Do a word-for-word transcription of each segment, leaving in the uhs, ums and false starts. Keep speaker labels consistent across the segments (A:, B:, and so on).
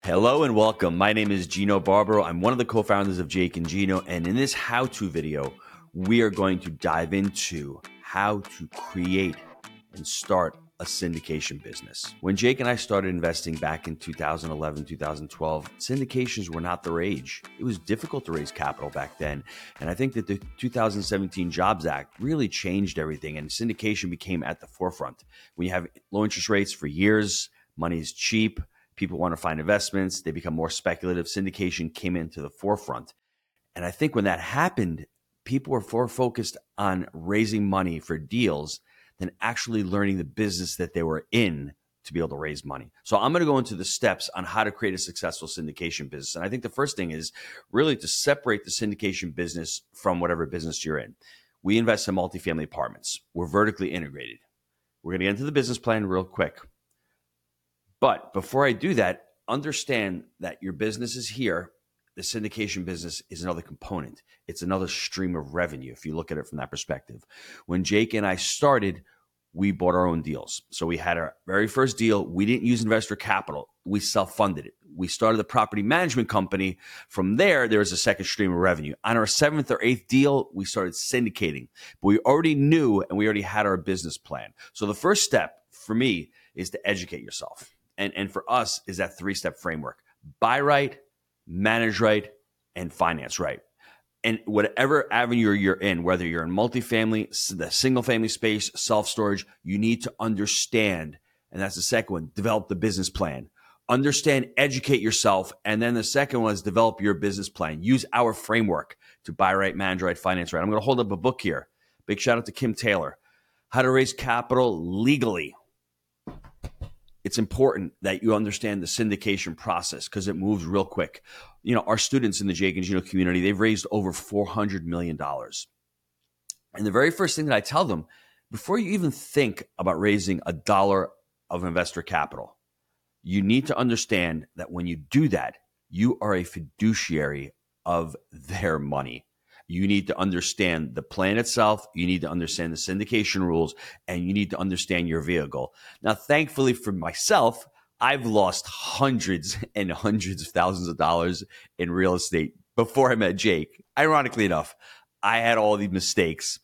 A: Hello and welcome. My name is Gino Barbaro. I'm one of the co-founders of Jake and Gino, and in this how-to video, we are going to dive into how to create and start a syndication business. When Jake and I started investing back in two thousand eleven, two thousand twelve, syndications were not the rage. It was difficult to raise capital back then, and I think that the two thousand seventeen Jobs Act really changed everything, and syndication became at the forefront. When you have low interest rates for years, money is cheap, people want to find investments, they become more speculative. Syndication came into the forefront. And I think when that happened, people were more focused on raising money for deals than actually learning the business that they were in to be able to raise money. So I'm going to go into the steps on how to create a successful syndication business. And I think the first thing is really to separate the syndication business from whatever business you're in. We invest in multifamily apartments. We're vertically integrated. We're going to get into the business plan real quick. But before I do that, understand that your business is here. The syndication business is another component. It's another stream of revenue if you look at it from that perspective. When Jake and I started, we bought our own deals. So we had our very first deal. We didn't use investor capital. We self-funded it. We started the property management company. From there, there was a second stream of revenue. On our seventh or eighth deal, we started syndicating. But we already knew and we already had our business plan. So the first step for me is to educate yourself. And, and for us is that three-step framework. Buy right, manage right, and finance right. And whatever avenue you're in, whether you're in multifamily, the single-family space, self-storage, you need to understand, and that's the second one, develop the business plan. Understand, educate yourself, and then the second one is develop your business plan. Use our framework to buy right, manage right, finance right. I'm going to hold up a book here. Big shout out to Kim Taylor. How to Raise Capital Legally. It's important that you understand the syndication process because it moves real quick. You know, our students in the Jake and Gino community, they've raised over four hundred million dollars. And the very first thing that I tell them, before you even think about raising a dollar of investor capital, you need to understand that when you do that, you are a fiduciary of their money. You need to understand the plan itself. You need to understand the syndication rules, and you need to understand your vehicle. Now, thankfully for myself, I've lost hundreds and hundreds of thousands of dollars in real estate before I met Jake. Ironically enough, I had all these mistakes,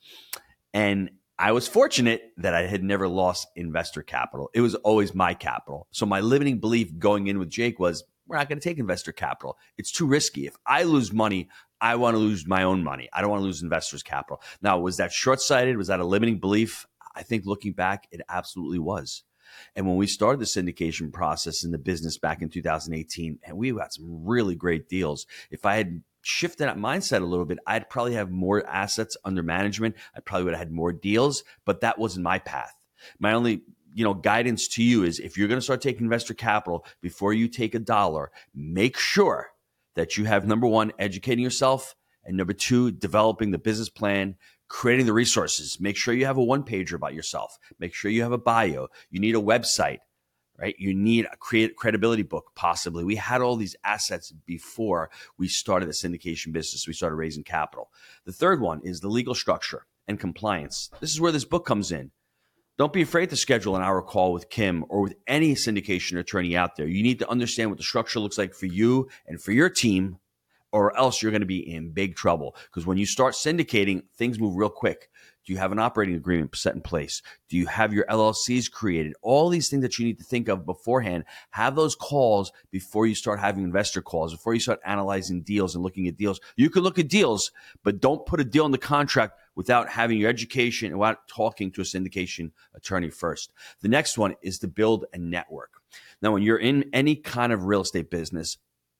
A: and I was fortunate that I had never lost investor capital. It was always my capital. So my limiting belief going in with Jake was, we're not going to take investor capital. It's too risky. If I lose money, I want to lose my own money. I don't want to lose investors' capital. Now, was that short-sighted? Was that a limiting belief? I think looking back, it absolutely was. And when we started the syndication process in the business back in two thousand eighteen, and we got some really great deals. If I had shifted that mindset a little bit, I'd probably have more assets under management. I probably would have had more deals, but that wasn't my path. My only you know, guidance to you is if you're going to start taking investor capital, before you take a dollar, make sure that you have, number one, educating yourself, and number two, developing the business plan, creating the resources. Make sure you have a one-pager about yourself. Make sure you have a bio. You need a website, right? You need a create credibility book, possibly. We had all these assets before we started the syndication business. We started raising capital. The third one is the legal structure and compliance. This is where this book comes in. Don't be afraid to schedule an hour call with Kim or with any syndication attorney out there. You need to understand what the structure looks like for you and for your team, or else you're going to be in big trouble. Because when you start syndicating, things move real quick. Do you have an operating agreement set in place? Do you have your L L Cs created? All these things that you need to think of beforehand. Have those calls before you start having investor calls, before you start analyzing deals and looking at deals. You can look at deals, but don't put a deal in the contract without having your education and without talking to a syndication attorney first. The next one is to build a network. Now, when you're in any kind of real estate business,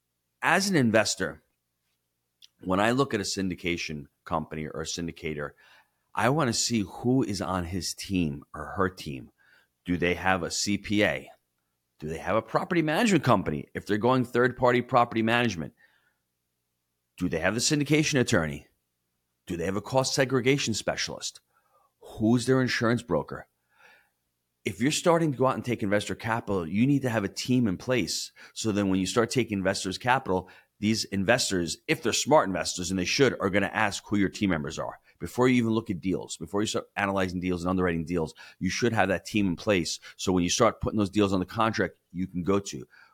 A: as an investor, when I look at a syndication company or a syndicator, I want to see who is on his team or her team. Do they have a C P A? Do they have a property management company? If they're going third-party property management, do they have the syndication attorney? Do they have a cost segregation specialist? Who's their insurance broker? If you're starting to go out and take investor capital, you need to have a team in place. So then when you start taking investors' capital, these investors, if they're smart investors, and they should, are going to ask who your team members are. Before you even look at deals, before you start analyzing deals and underwriting deals, you should have that team in place. So when you start putting those deals on the contract, you can go to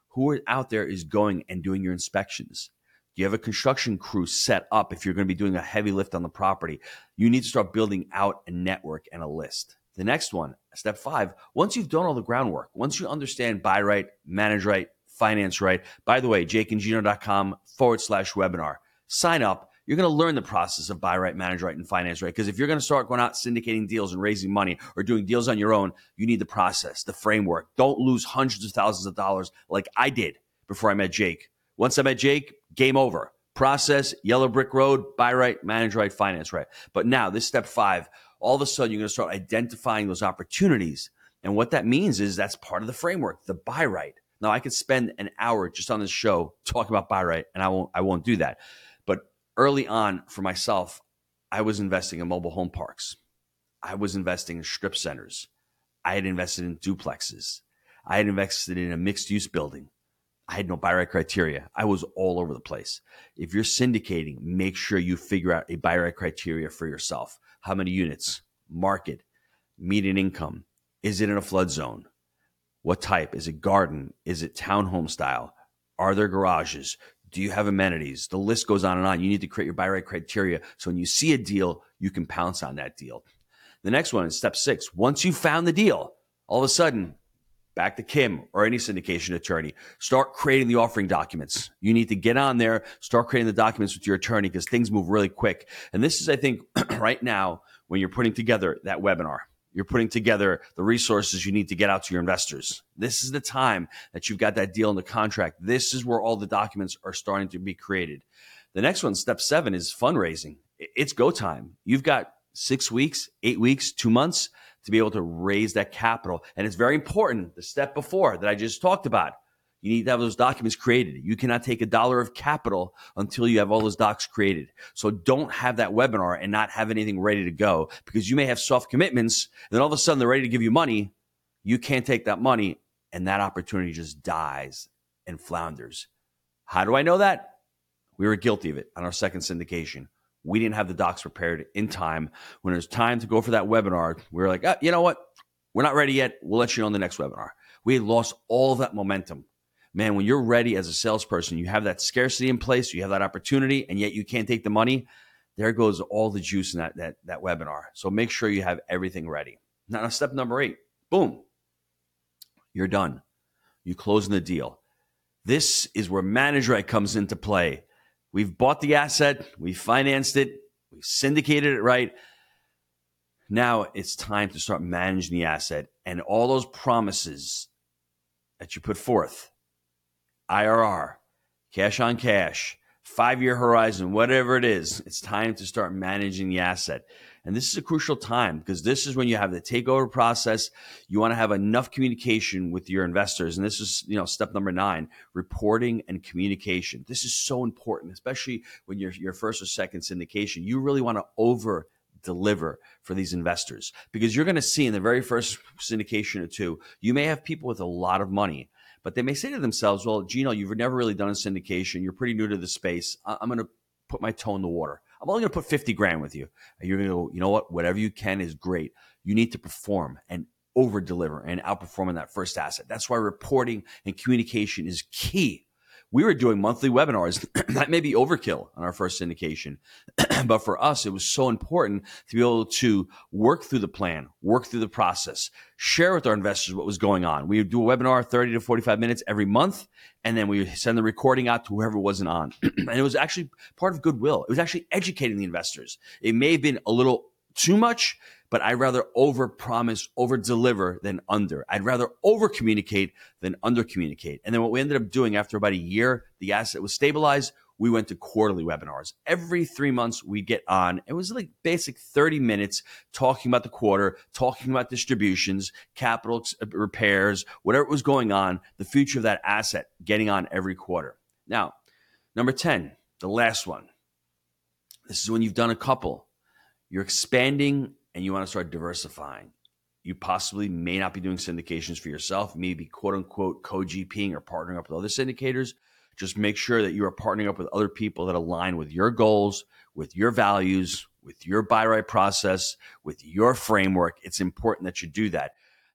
A: Who are out there is going and doing your inspections? Do you have a construction crew set up if you're going to be doing a heavy lift on the property? You need to start building out a network and a list. The next one, step five, once you've done all the groundwork, once you understand buy right, manage right, finance right, by the way, jakeandgino.com forward slash webinar. Sign up. You're going to learn the process of buy right, manage right, and finance right. Because if you're going to start going out syndicating deals and raising money or doing deals on your own, you need the process, the framework. Don't lose hundreds of thousands of dollars like I did before I met Jake. Once I met Jake, game over. Process, yellow brick road, buy right, manage right, finance right. But now this step five, all of a sudden you're going to start identifying those opportunities. And what that means is that's part of the framework, the buy right. Now I could spend an hour just on this show talking about buy right, and I won't, I won't do that. But early on for myself, I was investing in mobile home parks. I was investing in strip centers. I had invested in duplexes. I had invested in a mixed use building. I had no buy right criteria. I was all over the place. If you're syndicating, make sure you figure out a buy right criteria for yourself. How many units? Market, median income. Is it in a flood zone? What type? Is it garden? Is it townhome style? Are there garages? Do you have amenities? The list goes on and on. You need to create your buy right criteria so when you see a deal, you can pounce on that deal. The next one is step six. Once you found the deal, all of a sudden, back to Kim or any syndication attorney, start creating the offering documents. You need to get on there, start creating the documents with your attorney because things move really quick. And this is, I think, right now when you're putting together that webinar, you're putting together the resources you need to get out to your investors. This is the time that you've got that deal in the contract. This is where all the documents are starting to be created. The next one, step seven, is fundraising. It's go time. You've got six weeks, eight weeks, two months to be able to raise that capital. And it's very important, the step before that I just talked about. You need to have those documents created. You cannot take a dollar of capital until you have all those docs created. So don't have that webinar and not have anything ready to go because you may have soft commitments. And then all of a sudden they're ready to give you money. You can't take that money and that opportunity just dies and flounders. How do I know that? We were guilty of it on our second syndication. We didn't have the docs prepared in time. When it was time to go for that webinar, we were like, oh, you know what? We're not ready yet. We'll let you know on the next webinar. We had lost all that momentum. Man, when you're ready as a salesperson, you have that scarcity in place, you have that opportunity, and yet you can't take the money, there goes all the juice in that, that, that webinar. So make sure you have everything ready. Now, step number eight, boom, you're done. You closing the deal. This is where Manage Right comes into play. We've bought the asset, we financed it, we've syndicated it right. Now it's time to start managing the asset and all those promises that you put forth. I R R, cash on cash, five-year horizon, whatever it is, it's time to start managing the asset. And this is a crucial time because this is when you have the takeover process. You want to have enough communication with your investors. And this is, you know, step number nine, reporting and communication. This is so important, especially when you're your first or second syndication. You really want to over deliver for these investors because you're going to see in the very first syndication or two, you may have people with a lot of money. But they may say to themselves, well, Gino, you've never really done a syndication. You're pretty new to the space. I'm going to put my toe in the water. I'm only going to put fifty grand with you. And you're going to go, you know what? Whatever you can is great. You need to perform and over deliver and outperform in that first asset. That's why reporting and communication is key. We were doing monthly webinars. That may be overkill on our first syndication. But for us, it was so important to be able to work through the plan, work through the process, share with our investors what was going on. We would do a webinar thirty to forty-five minutes every month, and then we would send the recording out to whoever wasn't on. And it was actually part of goodwill. It was actually educating the investors. It may have been a little too much, but I'd rather over-promise, over-deliver than under. I'd rather over-communicate than under-communicate. And then what we ended up doing after about a year, the asset was stabilized. We went to quarterly webinars. Every three months we'd get on. It was like basic thirty minutes talking about the quarter, talking about distributions, capital repairs, whatever was going on, the future of that asset, getting on every quarter. Now, number ten, the last one. This is when you've done a couple. You're expanding and you want to start diversifying. You possibly may not be doing syndications for yourself, maybe quote unquote co-GPing or partnering up with other syndicators. Just make sure that you are partnering up with other people that align with your goals, with your values, with your buy right process, with your framework. It's important that you do that.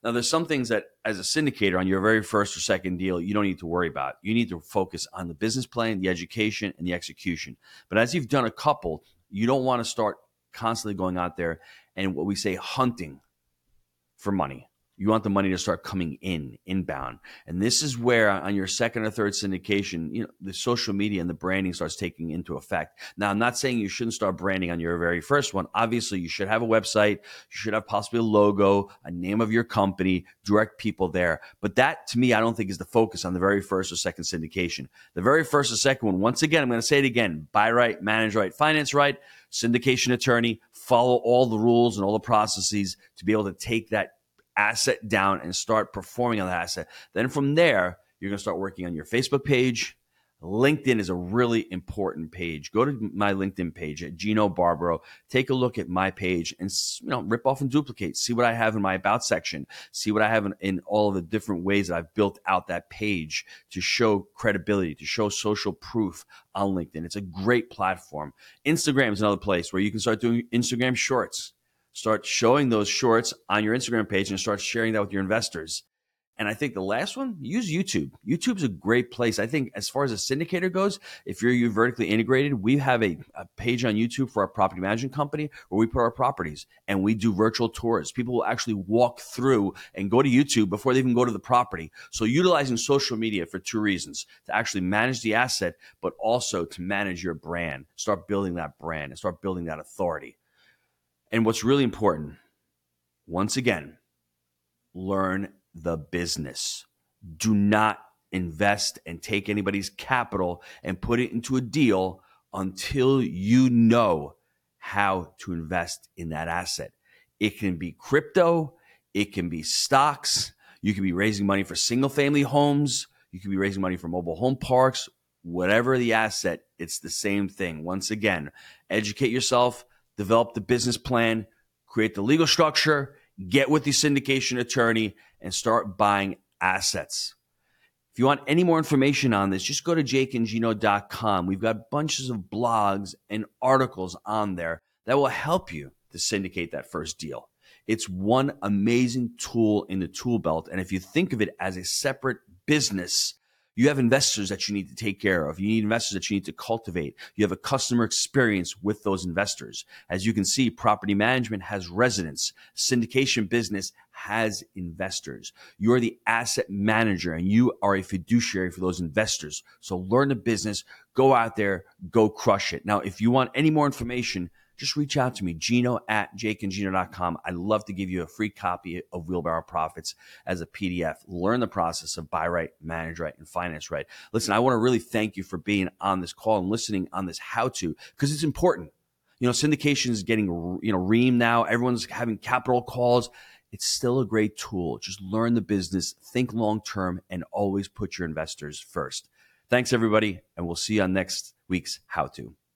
A: Now, there's some things that as a syndicator on your very first or second deal, you don't need to worry about. You need to focus on the business plan, the education, and the execution. But as you've done a couple, you don't want to start constantly going out there and what we say hunting for money. You want the money to start coming in, inbound. And this is where on your second or third syndication, you know, the social media and the branding starts taking into effect. Now, I'm not saying you shouldn't start branding on your very first one. Obviously, you should have a website. You should have possibly a logo, a name of your company, direct people there. But that, to me, I don't think is the focus on the very first or second syndication. The very first or second one, once again, I'm going to say it again, buy right, manage right, finance right, syndication attorney, follow all the rules and all the processes to be able to take that asset down and start performing on that asset. Then from there, you're going to start working on your Facebook page. LinkedIn is a really important page. Go to my LinkedIn page at Gino Barbaro. Take a look at my page and, you know, rip off and duplicate. See what I have in my about section. See what I have in, in all of the different ways that I've built out that page to show credibility, to show social proof on LinkedIn. It's a great platform. Instagram is another place where you can start doing Instagram shorts. Start showing those shorts on your Instagram page and start sharing that with your investors. And I think the last one, use YouTube. YouTube's a great place. I think as far as a syndicator goes, if you're you vertically integrated, we have a, a page on YouTube for our property management company where we put our properties and we do virtual tours. People will actually walk through and go to YouTube before they even go to the property. So utilizing social media for two reasons, to actually manage the asset, but also to manage your brand, start building that brand and start building that authority. And what's really important, once again, learn the business. Do not invest and take anybody's capital and put it into a deal until you know how to invest in that asset. It can be crypto. It can be stocks. You can be raising money for single-family homes. You can be raising money for mobile home parks. Whatever the asset, it's the same thing. Once again, educate yourself. Develop the business plan, create the legal structure, get with the syndication attorney, and start buying assets. If you want any more information on this, just go to jake and gino dot com. We've got bunches of blogs and articles on there that will help you to syndicate that first deal. It's one amazing tool in the tool belt. And if you think of it as a separate business, you have investors that you need to take care of. You need investors that you need to cultivate. You have a customer experience with those investors. As you can see, property management has residents. Syndication business has investors. You are the asset manager and you are a fiduciary for those investors. So learn the business, go out there, go crush it. Now, if you want any more information, just reach out to me, Gino at jake and gino dot com. I'd love to give you a free copy of Wheelbarrow Profits as a P D F. Learn the process of buy right, manage right, and finance right. Listen, I want to really thank you for being on this call and listening on this how-to because it's important. You know, syndication is getting, you know, ream now. Everyone's having capital calls. It's still a great tool. Just learn the business, think long-term, and always put your investors first. Thanks, everybody, and we'll see you on next week's how-to.